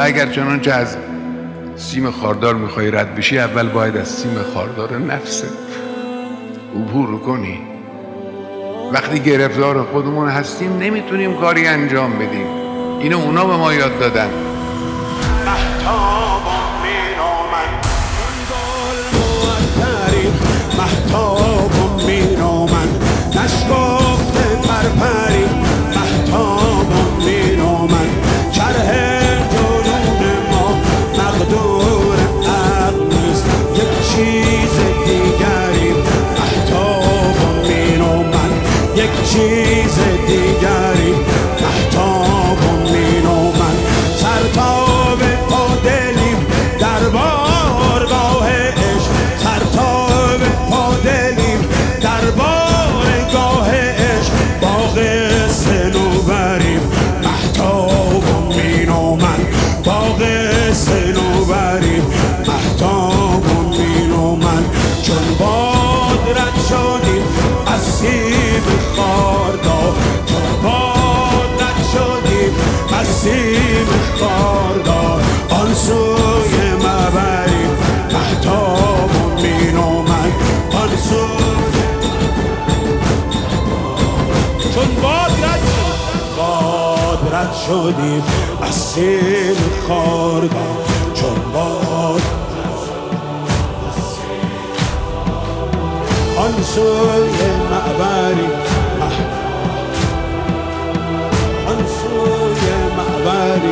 اگر چنانچه از سیم خاردار میخوای رد بشی، اول باید از سیم خاردار نفست عبور کنی. وقتی گرفتار خودمون هستیم نمیتونیم کاری انجام بدیم. اینو اونا به ما یاد دادن. مهتاب میرامد مهتاب میرامد نشکفته پرپری مهتاب میرامد چرخ جنون ما مقدور عقل نیست یک چیز دیگری مهتاب میرامد یک چیز دیگری مهتاب میرامد سرتاب پا دلیم در بارگاه عشق سرتاب پا دلیم در بارگاه عشق باغ صنوبریم مهتاب میرامد باغ صنوبریم مهتاب میرامد چون باد رد شدیم از سیب خاردار چون باد رد شدیم از سیب خاردار آن سوی مبریم مهتاب میرامد آن سوی چون باد رد شدیم از سیب خاردار چون باد آن سوی معبری آن سوی معبری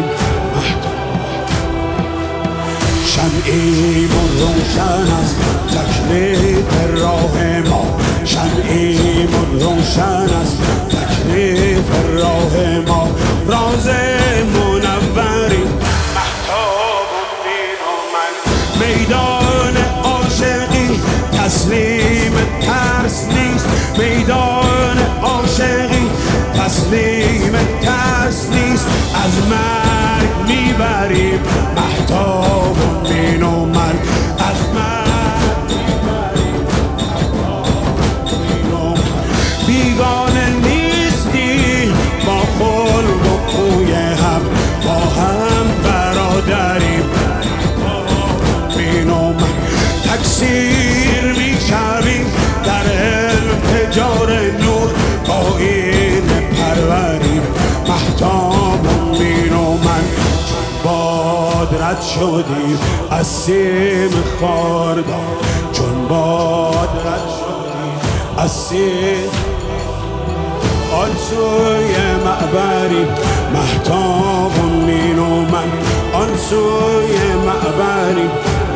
شمعیمون روشن است تکلیف راه ما شمعیمون روشن است تکلیف راه ما راز منوری مهتاب میرامد میدان عاشقی تسلیم ترس نیست میدان عاشقی تسلیم ترس نیست از مرگ میبریم مهتاب میرامد از مرگ میبریم مهتاب میرامد بیگانه نیستی با خلق و خوی هم با هم برادریم مهتاب میرامد تکثیر میشویم در علم تجار نور با این پروریم مهتاب میرامد چون باد رد شدیم از سیم خاردار چون باد رد شدیم از سیم آن سوی معبریم مهتاب میرامد آن سوی معبریم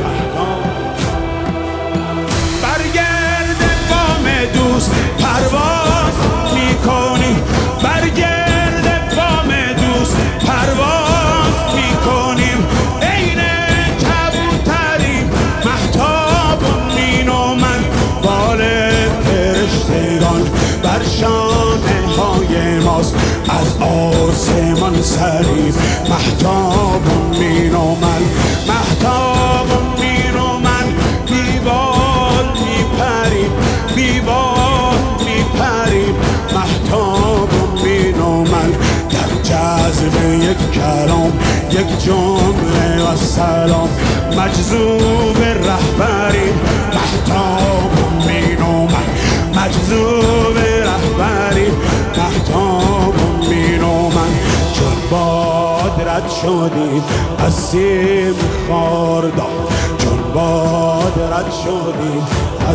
برگرد بام دوست پرواز میکنی برگرد بام دوست پرواز میکنیم عین کبوتریم مهتاب میرامد بال فرشتگان بر شانه های ماست از آسمان سریم مهتاب میرامد مهتاب میرامد بیبال میپریم بیبال میپریم مهتاب میرامد در جذب یک کلام یک جمله و سلام مجذوب رهبریم مهتاب میرامد مجذوب رهبریم مهتاب میرامد چون باد رد شدیم از سیم خاردار چون باد رد شدیم از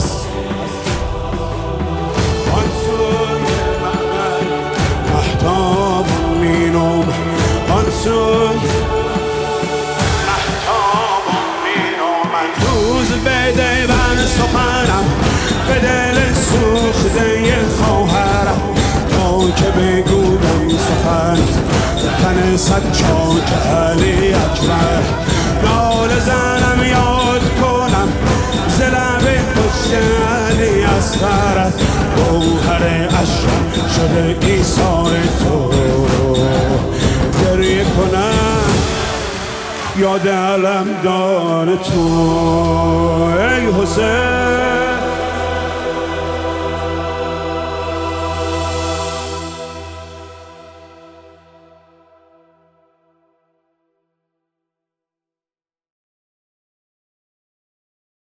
آن سوی مهتاب میرامد آن سوی مهتاب میرامد روز بده بر سخنم به دل سوخته خواهرم تا که بگویم سخن تن صد چاک علی اکبر نال زنم یاد کنم ز لب پشت علی اصغر گوهر اشرف شده ایثار تو گریه کنم یاد علمدار تو ای حسین